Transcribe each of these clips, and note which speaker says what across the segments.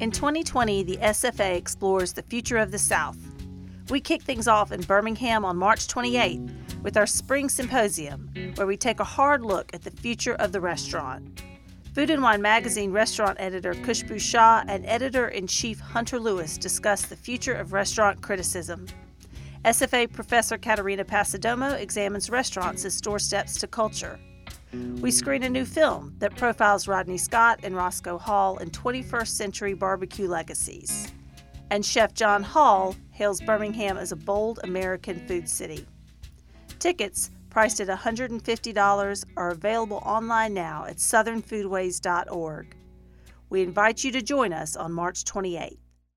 Speaker 1: In 2020, the SFA explores the future of the South. We kick things off in Birmingham on March 28th with our Spring Symposium, where we take a hard look at the future of the restaurant. Food & Wine magazine restaurant editor Khushbu Shah and editor-in-chief Hunter Lewis discuss the future of restaurant criticism. SFA professor Katerina Passidomo examines restaurants as doorsteps to culture. We screen a new film that profiles Rodney Scott and Roscoe Hall in 21st century barbecue legacies. And Chef John Hall hails Birmingham as a bold American food city. Tickets, priced at $150, are available online now at southernfoodways.org. We invite you to join us on March 28th.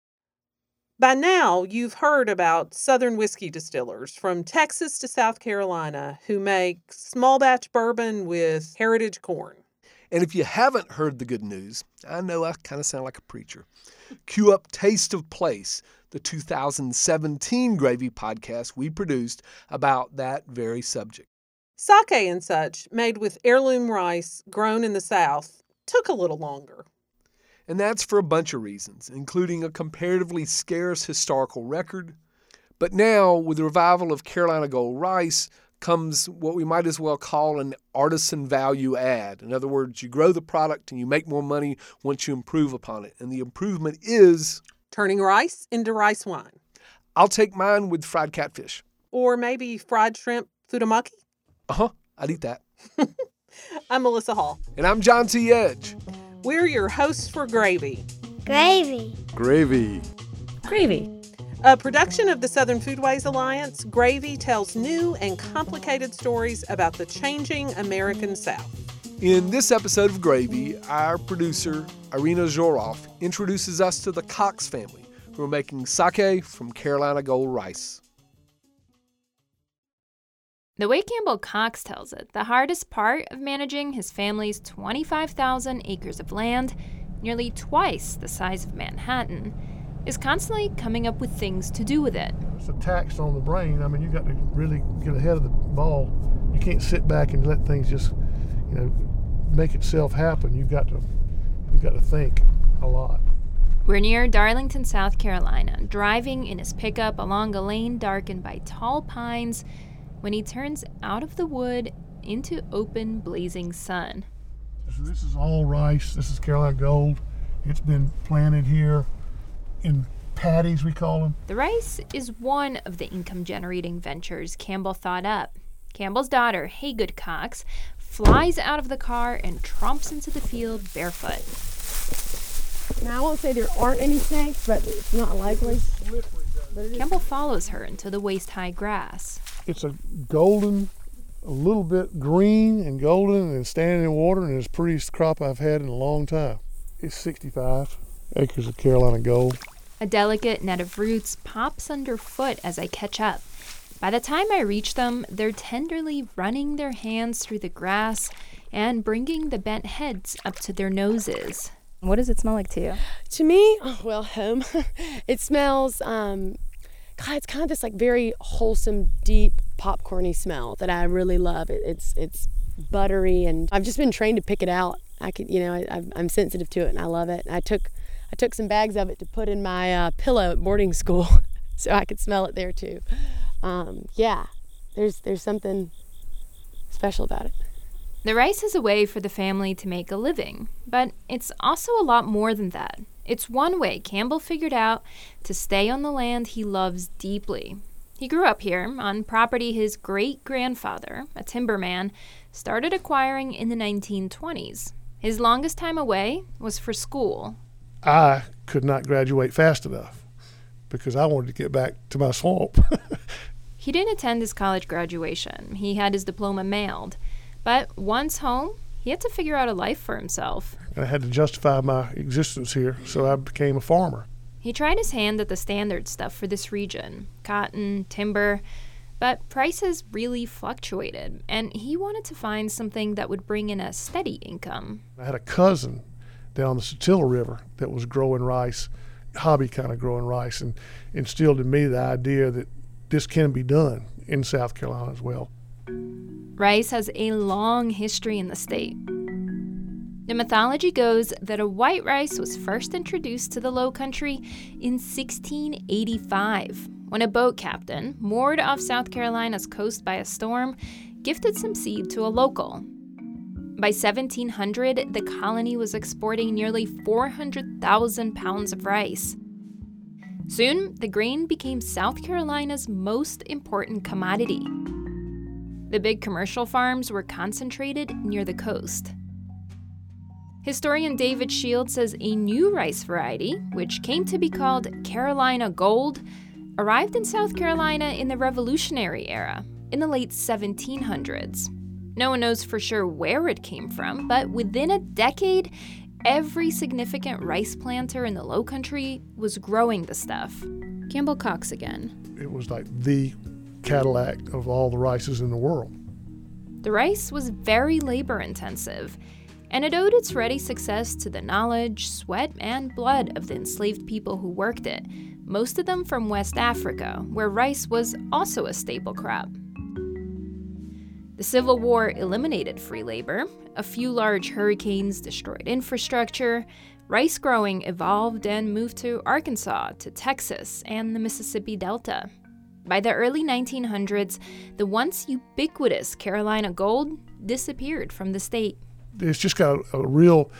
Speaker 2: By now, you've heard about Southern whiskey distillers from Texas to South Carolina who make small batch bourbon with heritage corn.
Speaker 3: And if you haven't heard the good news, I know I kind of sound like a preacher. Cue up Taste of Place, the 2017 Gravy podcast we produced about that very subject.
Speaker 2: Sake and such, made with heirloom rice grown in the South, took a little longer.
Speaker 3: And that's for a bunch of reasons, including a comparatively scarce historical record. But now, with the revival of Carolina Gold rice, comes what we might as well call an artisan value add. In other words, you grow the product and you make more money once you improve upon it. And the improvement is
Speaker 2: turning rice into rice wine.
Speaker 3: I'll take mine with fried catfish.
Speaker 2: Or maybe fried shrimp fudamaki.
Speaker 3: I'd eat that.
Speaker 2: I'm Melissa Hall.
Speaker 3: And I'm John T. Edge.
Speaker 2: We're your hosts for Gravy.
Speaker 4: Gravy.
Speaker 3: Gravy.
Speaker 4: Gravy.
Speaker 2: A production of the Southern Foodways Alliance, Gravy tells new and complicated stories about the changing American South.
Speaker 3: In this episode of Gravy, our producer, Irina Zhorov, introduces us to the Cox family, who are making sake from Carolina Gold rice.
Speaker 5: The way Campbell Cox tells it, the hardest part of managing his family's 25,000 acres of land, nearly twice the size of Manhattan, is constantly coming up with things to do with it.
Speaker 6: It's a tax on the brain. I mean, you got to really get ahead of the ball. You can't sit back and let things just, make itself happen. You've got to think a lot.
Speaker 5: We're near Darlington, South Carolina, driving in his pickup along a lane darkened by tall pines when he turns out of the wood into open, blazing sun.
Speaker 6: So this is all rice. This is Carolina Gold. It's been planted here in paddies, we call them.
Speaker 5: The rice is one of the income-generating ventures Campbell thought up. Campbell's daughter, Haygood Cox, flies out of the car and tromps into the field barefoot.
Speaker 4: Now, I won't say there aren't any snakes, but it's not likely.
Speaker 5: Campbell follows her into the waist-high grass.
Speaker 6: It's a golden, a little bit green and golden and standing in water, and it's the prettiest crop I've had in a long time. It's 65 acres of Carolina Gold.
Speaker 5: A delicate net of roots pops underfoot as I catch up. By the time I reach them, they're tenderly running their hands through the grass and bringing the bent heads up to their noses.
Speaker 7: What does it smell like to you?
Speaker 4: To me, home. It smells, it's kind of this very wholesome, deep, popcorny smell that I really love. It's buttery, and I've just been trained to pick it out. I'm sensitive to it, and I love it. I took some bags of it to put in my pillow at boarding school so I could smell it there too. There's something special about it.
Speaker 5: The rice is a way for the family to make a living, but it's also a lot more than that. It's one way Campbell figured out to stay on the land he loves deeply. He grew up here on property his great-grandfather, a timberman, started acquiring in the 1920s. His longest time away was for school.
Speaker 6: I could not graduate fast enough because I wanted to get back to my swamp.
Speaker 5: He didn't attend his college graduation. He had his diploma mailed. But once home, he had to figure out a life for himself.
Speaker 6: I had to justify my existence here, so I became a farmer.
Speaker 5: He tried his hand at the standard stuff for this region, cotton, timber, but prices really fluctuated, and he wanted to find something that would bring in a steady income.
Speaker 6: I had a cousin down the Satilla River that was growing rice, hobby kind of growing rice, and instilled in me the idea that this can be done in South Carolina as well.
Speaker 5: Rice has a long history in the state. The mythology goes that a white rice was first introduced to the Low Country in 1685, when a boat captain, moored off South Carolina's coast by a storm, gifted some seed to a local. By 1700, the colony was exporting nearly 400,000 pounds of rice. Soon, the grain became South Carolina's most important commodity. The big commercial farms were concentrated near the coast. Historian David Shield says a new rice variety, which came to be called Carolina Gold, arrived in South Carolina in the Revolutionary era, in the late 1700s. No one knows for sure where it came from, but within a decade, every significant rice planter in the Low Country was growing the stuff. Campbell Cox again.
Speaker 6: It was like the Cadillac of all the rices in the world.
Speaker 5: The rice was very labor-intensive, and it owed its ready success to the knowledge, sweat, and blood of the enslaved people who worked it, most of them from West Africa, where rice was also a staple crop. The Civil War eliminated free labor, a few large hurricanes destroyed infrastructure, rice growing evolved and moved to Arkansas, to Texas, and the Mississippi Delta. By the early 1900s, the once ubiquitous Carolina Gold disappeared from the state.
Speaker 6: It's just got a real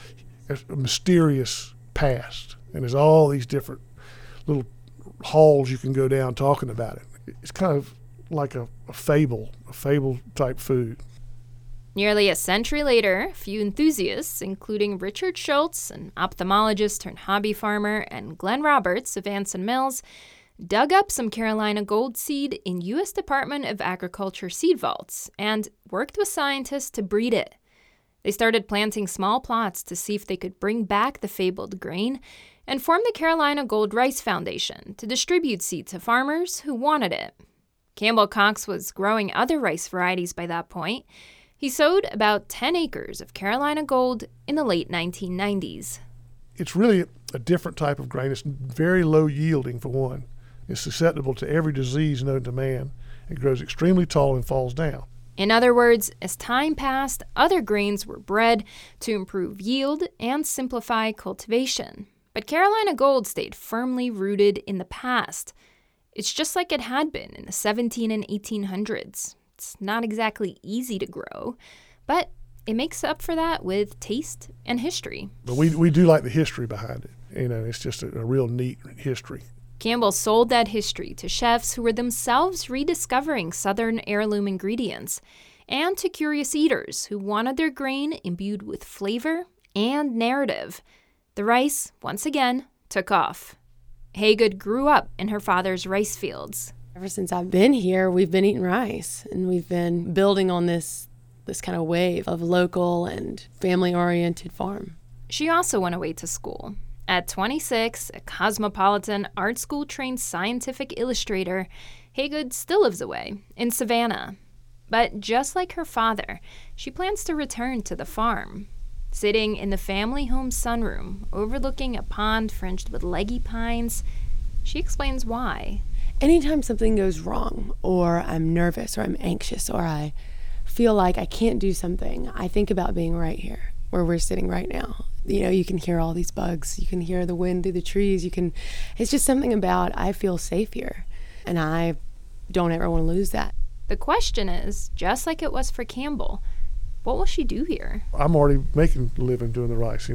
Speaker 6: mysterious past, and there's all these different little halls you can go down talking about it. It's kind of like a fable type food.
Speaker 5: Nearly a century later, a few enthusiasts, including Richard Schultz, an ophthalmologist turned hobby farmer, and Glenn Roberts of Anson Mills, dug up some Carolina Gold seed in U.S. Department of Agriculture seed vaults and worked with scientists to breed it. They started planting small plots to see if they could bring back the fabled grain and formed the Carolina Gold Rice Foundation to distribute seed to farmers who wanted it. Campbell Cox was growing other rice varieties by that point. He sowed about 10 acres of Carolina Gold in the late 1990s.
Speaker 6: It's really a different type of grain. It's very low yielding, for one. It's susceptible to every disease known to man. It grows extremely tall and falls down.
Speaker 5: In other words, as time passed, other grains were bred to improve yield and simplify cultivation. But Carolina Gold stayed firmly rooted in the past. It's just like it had been in the 1700s and 1800s. It's not exactly easy to grow, but it makes up for that with taste and history.
Speaker 6: But we do like the history behind it. It's just a real neat history.
Speaker 5: Campbell sold that history to chefs who were themselves rediscovering Southern heirloom ingredients, and to curious eaters who wanted their grain imbued with flavor and narrative. The rice, once again, took off. Haygood grew up in her father's rice fields.
Speaker 4: Ever since I've been here, we've been eating rice, and we've been building on this kind of wave of local and family-oriented farm.
Speaker 5: She also went away to school. At 26, a cosmopolitan, art school-trained scientific illustrator, Haygood still lives away in Savannah. But just like her father, she plans to return to the farm. Sitting in the family home sunroom, overlooking a pond fringed with leggy pines, she explains why.
Speaker 4: Anytime something goes wrong, or I'm nervous, or I'm anxious, or I feel like I can't do something, I think about being right here, where we're sitting right now. You can hear all these bugs, you can hear the wind through the trees, it's just something about, I feel safe here, and I don't ever want to lose that.
Speaker 5: The question is, just like it was for Campbell, what will she do here?
Speaker 6: I'm already making a living doing the rice,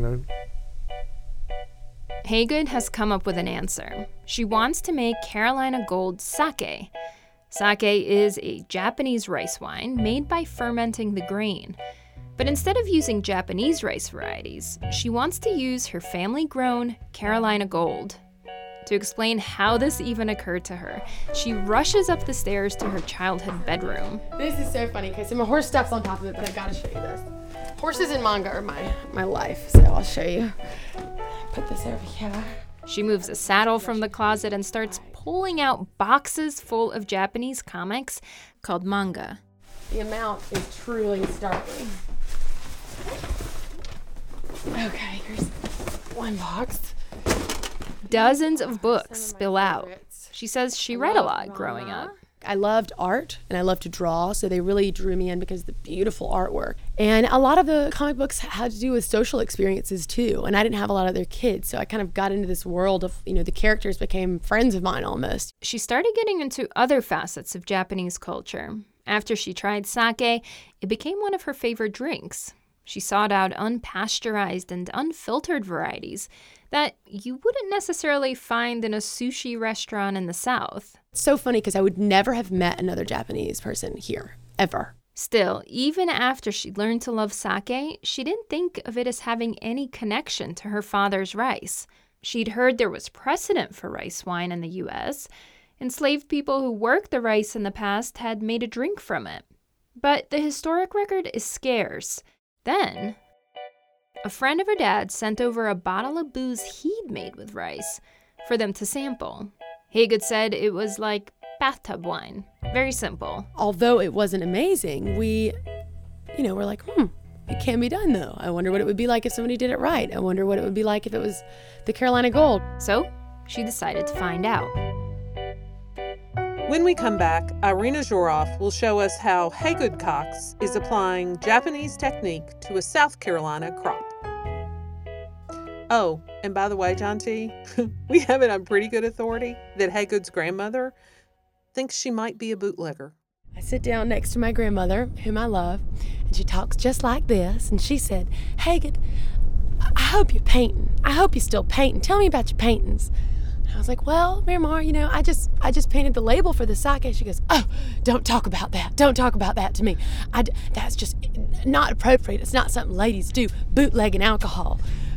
Speaker 5: Haygood has come up with an answer. She wants to make Carolina Gold sake. Sake is a Japanese rice wine made by fermenting the grain. But instead of using Japanese rice varieties, she wants to use her family-grown Carolina Gold. To explain how this even occurred to her, she rushes up the stairs to her childhood bedroom.
Speaker 4: This is so funny, because my horse steps on top of it, but I've got to show you this. Horses and manga are my life, so I'll show you. Put this over here.
Speaker 5: She moves a saddle from the closet and starts pulling out boxes full of Japanese comics called manga.
Speaker 4: The amount is truly startling. Okay, here's one box.
Speaker 5: Dozens of books spill out. She says she read a lot growing up.
Speaker 4: I loved art and I loved to draw, so they really drew me in because of the beautiful artwork. And a lot of the comic books had to do with social experiences too, and I didn't have a lot of their kids, so I kind of got into this world of, the characters became friends of mine almost.
Speaker 5: She started getting into other facets of Japanese culture. After she tried sake, it became one of her favorite drinks. She sought out unpasteurized and unfiltered varieties that you wouldn't necessarily find in a sushi restaurant in the South.
Speaker 4: It's so funny because I would never have met another Japanese person here, ever.
Speaker 5: Still, even after she learned to love sake, she didn't think of it as having any connection to her father's rice. She'd heard there was precedent for rice wine in the U.S. Enslaved people who worked the rice in the past had made a drink from it. But the historic record is scarce. Then, a friend of her dad sent over a bottle of booze he'd made with rice for them to sample. Haygood said it was like bathtub wine. Very simple.
Speaker 4: Although it wasn't amazing, we, were like, it can be done though. I wonder what it would be like if somebody did it right. I wonder what it would be like if it was the Carolina Gold.
Speaker 5: So, she decided to find out.
Speaker 2: When we come back, Irina Zhorov will show us how Haygood Cox is applying Japanese technique to a South Carolina crop. Oh, and by the way, John T., we have it on pretty good authority that Haygood's grandmother thinks she might be a bootlegger.
Speaker 4: I sit down next to my grandmother, whom I love, and she talks just like this, and she said, Haygood, I hope you're painting. I hope you're still painting. Tell me about your paintings. I was like, well, Miramar, I just painted the label for the sake. She goes, oh, don't talk about that. Don't talk about that to me. That's just not appropriate. It's not something ladies do, bootlegging alcohol.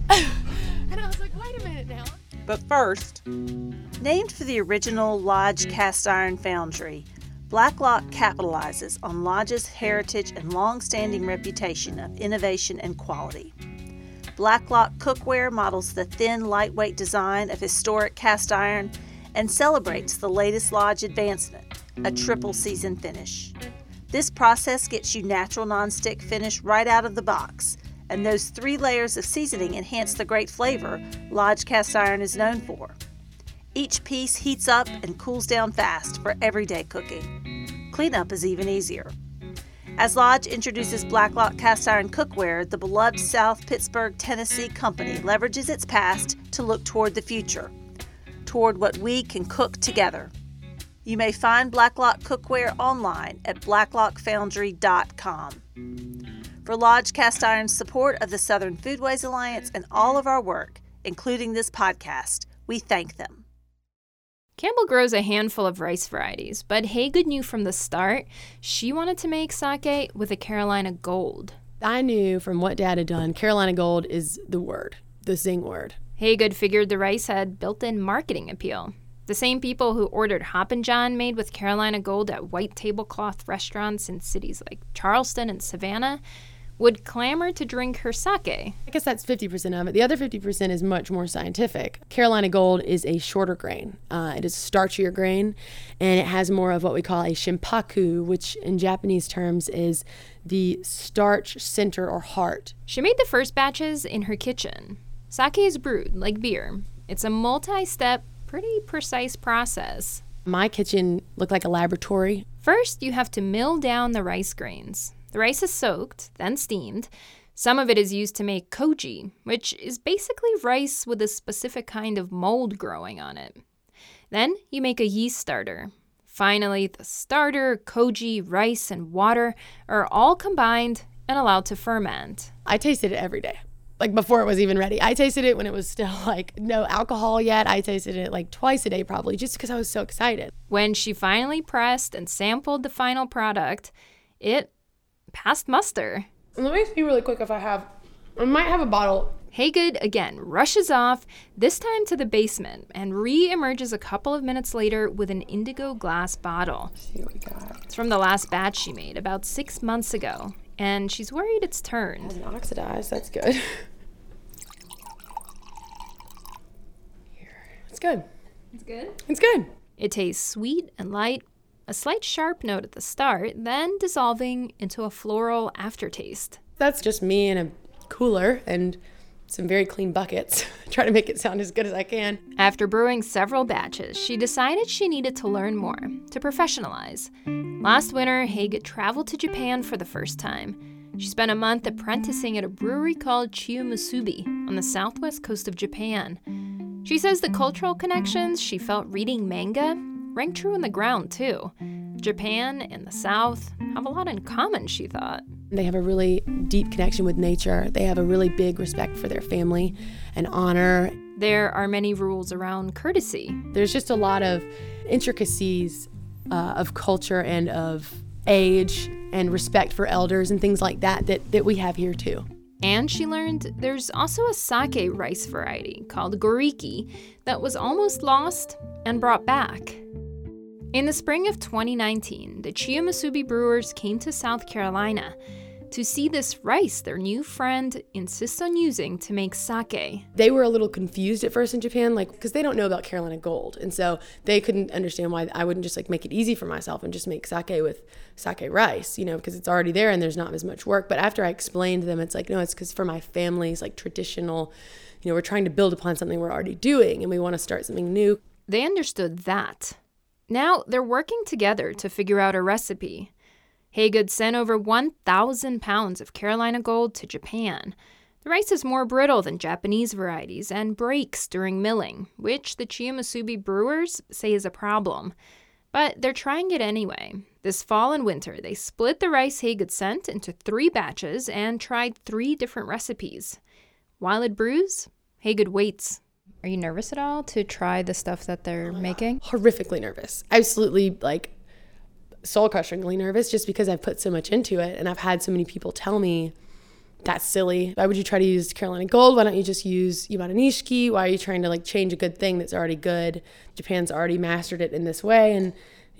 Speaker 4: And I was like, wait a minute now.
Speaker 2: But first,
Speaker 1: named for the original Lodge cast iron foundry, Blacklock capitalizes on Lodge's heritage and long-standing reputation of innovation and quality. Blacklock cookware models the thin, lightweight design of historic cast iron and celebrates the latest Lodge advancement, a triple season finish. This process gets you natural nonstick finish right out of the box, and those 3 layers of seasoning enhance the great flavor Lodge cast iron is known for. Each piece heats up and cools down fast for everyday cooking. Cleanup is even easier. As Lodge introduces Blacklock cast iron cookware, the beloved South Pittsburgh, Tennessee company leverages its past to look toward the future, toward what we can cook together. You may find Blacklock cookware online at blacklockfoundry.com. For Lodge Cast Iron's support of the Southern Foodways Alliance and all of our work, including this podcast, we thank them.
Speaker 5: Campbell grows a handful of rice varieties, but Haygood knew from the start she wanted to make sake with a Carolina Gold.
Speaker 4: I knew from what Dad had done, Carolina Gold is the word, the zing word.
Speaker 5: Haygood figured the rice had built-in marketing appeal. The same people who ordered Hoppin' John made with Carolina Gold at white tablecloth restaurants in cities like Charleston and Savannah would clamor to drink her sake.
Speaker 4: I guess that's 50% of it. The other 50% is much more scientific. Carolina Gold is a shorter grain. It is a starchier grain, and it has more of what we call a shimpaku, which in Japanese terms is the starch center or heart.
Speaker 5: She made the first batches in her kitchen. Sake is brewed like beer. It's a multi-step, pretty precise process.
Speaker 4: My kitchen looked like a laboratory.
Speaker 5: First, you have to mill down the rice grains. The rice is soaked, then steamed. Some of it is used to make koji, which is basically rice with a specific kind of mold growing on it. Then you make a yeast starter. Finally, the starter, koji, rice, and water are all combined and allowed to ferment.
Speaker 4: I tasted it every day, like before it was even ready. I tasted it when it was still like no alcohol yet. I tasted it like twice a day probably just because I was so excited.
Speaker 5: When she finally pressed and sampled the final product, it passed muster.
Speaker 4: Let me see really quick if I might have a bottle.
Speaker 5: Haygood again rushes off, this time to the basement, and re-emerges a couple of minutes later with an indigo glass bottle.
Speaker 4: Let's see what we got.
Speaker 5: It's from the last batch she made about 6 months ago, and she's worried it's turned.
Speaker 4: It hasn't oxidized, that's good. It's good.
Speaker 5: It's good?
Speaker 4: It's good.
Speaker 5: It tastes sweet and light, a slight sharp note at the start, then dissolving into a floral aftertaste.
Speaker 4: That's just me in a cooler, and some very clean buckets. Try to make it sound as good as I can.
Speaker 5: After brewing several batches, she decided she needed to learn more, to professionalize. Last winter, Hagood traveled to Japan for the first time. She spent a month apprenticing at a brewery called Chiyomusubi on the southwest coast of Japan. She says the cultural connections she felt reading manga rang true on the ground, too. Japan and the South have a lot in common, she thought.
Speaker 4: They have a really deep connection with nature. They have a really big respect for their family and honor.
Speaker 5: There are many rules around courtesy.
Speaker 4: There's just a lot of intricacies of culture and of age and respect for elders and things like that we have here too.
Speaker 5: And she learned there's also a sake rice variety called goriki that was almost lost and brought back. In the spring of 2019, the Chiyomusubi brewers came to South Carolina to see this rice their new friend insists on using to make sake.
Speaker 4: They were a little confused at first in Japan, because they don't know about Carolina Gold. And so they couldn't understand why I wouldn't just make it easy for myself and just make sake with sake rice, because it's already there and there's not as much work. But after I explained to them, it's no, it's because for my family's traditional, we're trying to build upon something we're already doing and we want to start something new.
Speaker 5: They understood that. Now they're working together to figure out a recipe. Hagood sent over 1,000 pounds of Carolina Gold to Japan. The rice is more brittle than Japanese varieties and breaks during milling, which the Chiyomusubi brewers say is a problem. But they're trying it anyway. This fall and winter, they split the rice Hagood sent into 3 batches and tried 3 different recipes. While it brews, Hagood waits. Are you nervous at all to try the stuff that they're making?
Speaker 4: Horrifically nervous. Absolutely, soul-crushingly nervous just because I've put so much into it and I've had so many people tell me, that's silly. Why would you try to use Carolina Gold? Why don't you just use Yamada Nishiki? Why are you trying to change a good thing that's already good? Japan's already mastered it in this way. And,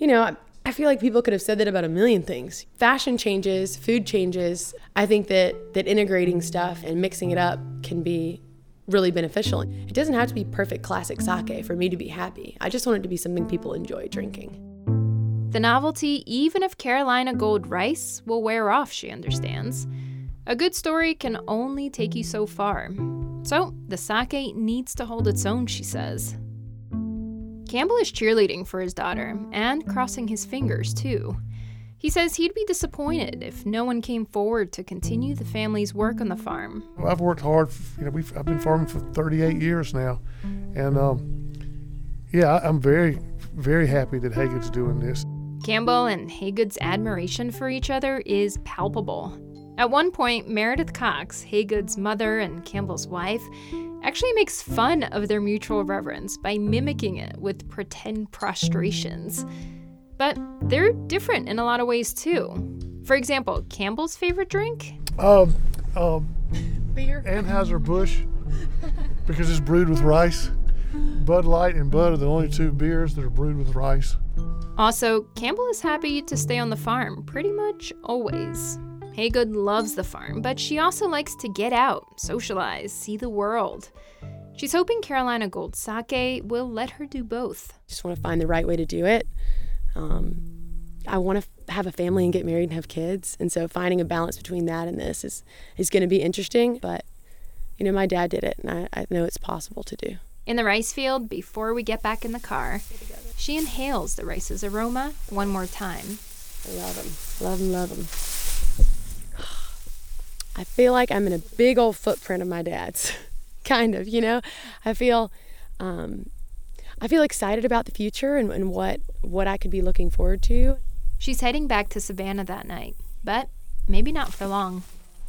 Speaker 4: I feel like people could have said that about a million things. Fashion changes, food changes. I think that integrating stuff and mixing it up can be really beneficial. It doesn't have to be perfect classic sake for me to be happy. I just want it to be something people enjoy drinking.
Speaker 5: The novelty, even of Carolina Gold rice, will wear off, she understands. A good story can only take you so far. So, the sake needs to hold its own, she says. Campbell is cheerleading for his daughter, and crossing his fingers, too. He says he'd be disappointed if no one came forward to continue the family's work on the farm.
Speaker 6: I've worked hard. I've been farming for 38 years now. And, I'm very, very happy that Hagood's doing this.
Speaker 5: Campbell and Hagood's admiration for each other is palpable. At one point, Meredith Cox, Hagood's mother and Campbell's wife, actually makes fun of their mutual reverence by mimicking it with pretend prostrations. But they're different in a lot of ways, too. For example, Campbell's favorite drink?
Speaker 4: Beer.
Speaker 6: Anheuser-Busch, because it's brewed with rice. Bud Light and Bud are the only 2 beers that are brewed with rice.
Speaker 5: Also, Campbell is happy to stay on the farm pretty much always. Hagood loves the farm, but she also likes to get out, socialize, see the world. She's hoping Carolina Gold sake will let her do both.
Speaker 4: Just want to find the right way to do it. I want to have a family and get married and have kids. And so finding a balance between that and this is going to be interesting. But, my dad did it, and I know it's possible to do.
Speaker 5: In the rice field, before we get back in the car, she inhales the rice's aroma one more time.
Speaker 4: I love them. Love them, love them. I feel like I'm in a big old footprint of my dad's. Kind of, I feel excited about the future and what I could be looking forward to.
Speaker 5: She's heading back to Savannah that night, but maybe not for long.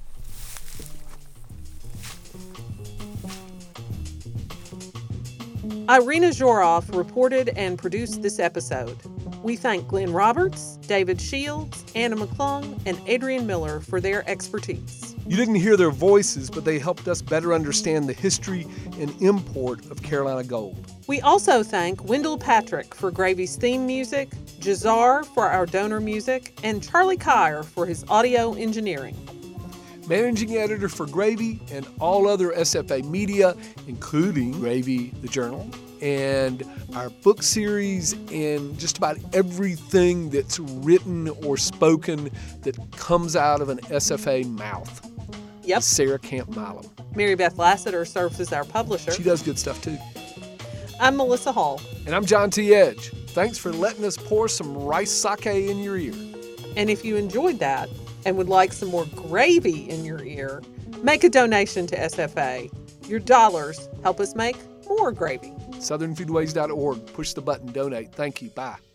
Speaker 2: Irina Zhorov reported and produced this episode. We thank Glenn Roberts, David Shields, Anna McClung, and Adrian Miller for their expertise.
Speaker 3: You didn't hear their voices, but they helped us better understand the history and import of Carolina Gold.
Speaker 2: We also thank Wendell Patrick for Gravy's theme music, Jazar for our donor music, and Charlie Kyer for his audio engineering.
Speaker 3: Managing editor for Gravy and all other SFA media, including Gravy the Journal, and our book series, and just about everything that's written or spoken that comes out of an SFA mouth.
Speaker 2: Yep.
Speaker 3: Sarah Camp Milam.
Speaker 2: Mary Beth Lassiter serves as our publisher.
Speaker 3: She does good stuff too.
Speaker 2: I'm Melissa Hall.
Speaker 3: And I'm John T. Edge. Thanks for letting us pour some rice sake in your ear.
Speaker 2: And if you enjoyed that and would like some more gravy in your ear, make a donation to SFA. Your dollars help us make more gravy.
Speaker 3: SouthernFoodways.org. Push the button, donate. Thank you. Bye.